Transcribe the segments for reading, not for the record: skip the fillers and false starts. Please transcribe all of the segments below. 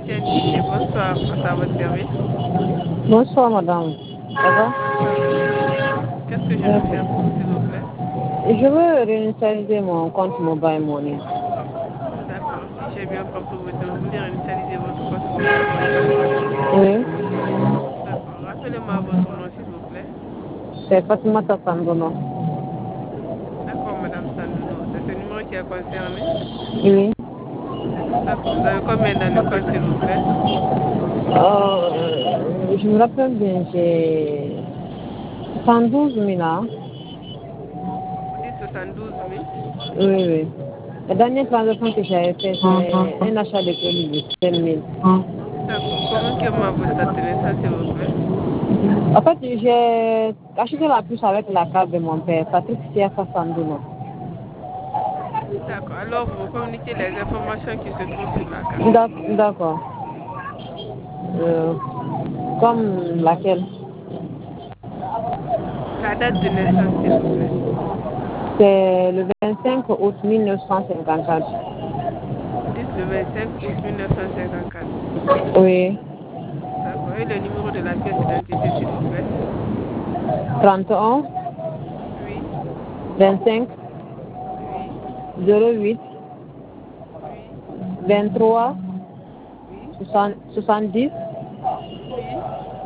MTN Guinée. Bonsoir, à votre service. Bonsoir, madame. Ça va? Ça va, merci. Qu'est-ce que je peux faire pour vous, s'il vous plaît? Je veux réinitialiser mon compte Mobile Money. D'accord, si j'ai bien compris votre demande, vous voulez réinitialiser votre compte Mobile Money. Oui, D'accord, rappelez-moi votre nom, s'il vous plaît. c'est Fatimata Sandono. D'accord, Madame Sanduno, c'est ce numéro qui est concerné. Oui. D'accord, vous avez combien dans le compte, s'il vous plaît? Je me rappelle bien, j'ai 112 000 hein. Vous dites 72 000. Oui, oui. La dernière transaction que j'avais faite, c'est un achat de crédit de 7 000. D'accord, communiquez-moi votre date de naissance, s'il vous plaît. En fait, j'ai acheté la puce avec la carte de mon père, Patrick Siafa Sandono. D'accord, alors vous me communiquez les informations qui se trouvent sur la carte. D'accord. Euh, Comme laquelle? La date de naissance, s'il vous plaît. C'est le 25 août 1954. Vous dites le 25 août 1954. Oui. D'accord, et le numéro de la pièce d'identité, s'il vous plaît. 31, Oui, 25, oui, 08, oui, 23, oui, 70, oui,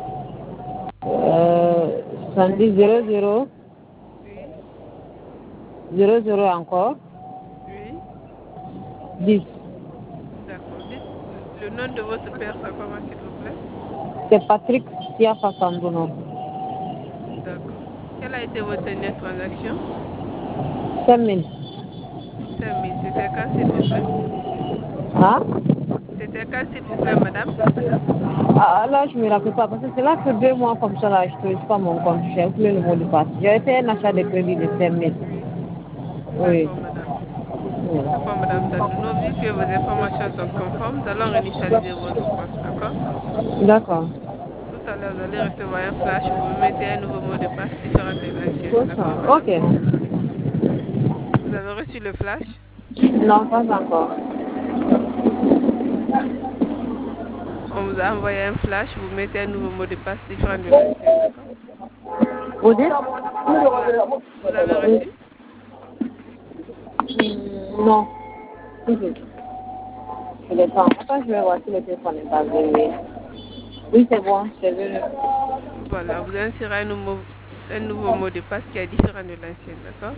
70, 00, oui, 00 encore, oui. 10. D'accord. Dites le nom de votre père, c'est comment, s'il vous plaît? C'est Patrick Siafa Sandono. D'accord. Quelle a été votre dernière transaction? 5000. 5 000. C'était quand, s'il vous plaît? Hein? C'était quand, s'il vous plaît, madame? Ah, là, je ne me rappelle pas parce que c'est là que 2 mois comme ça, là, je ne trouve pas mon compte. J'ai oublié le mot de passe. J'ai fait un achat de crédit de 5000. Oui. Oui. D'accord, madame. Oui. D'accord, madame Sandouno. Vu que vos informations sont conformes, nous allons réinitialiser votre compte. D'accord? D'accord. Tout à l'heure, vous allez recevoir un flash où vous mettez un nouveau mot de passe différent de l'ancien. D'accord, Ok. madame? Vous avez reçu le flash? Non, pas encore. On vous a envoyé un flash, vous mettez un nouveau mot de passe différent de l'ancien. D'accord? Vous dites? Vous avez reçu? Non. Mhm. Je l'ai pas. Attends, je vais voir si le téléphone est pas venu. Oui, c'est bon, c'est venu. Voilà, vous insérez un nouveau mot de passe qui est différent de l'ancien. D'accord?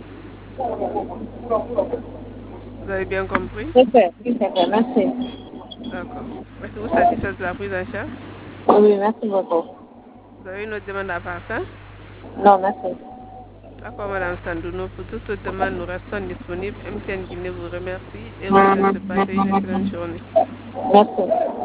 Vous avez bien compris? C'est fait, oui, c'est fait, merci. D'accord. Êtes-vous satisfait de la prise en charge? Oui, merci beaucoup. Vous avez une autre demande à part ça? Non, merci. D'accord, Madame Sandouno. Pour toute autre demande, nous restons disponibles. MTN Guinée vous remercie et vous souhaite de passer une excellente journée. Merci.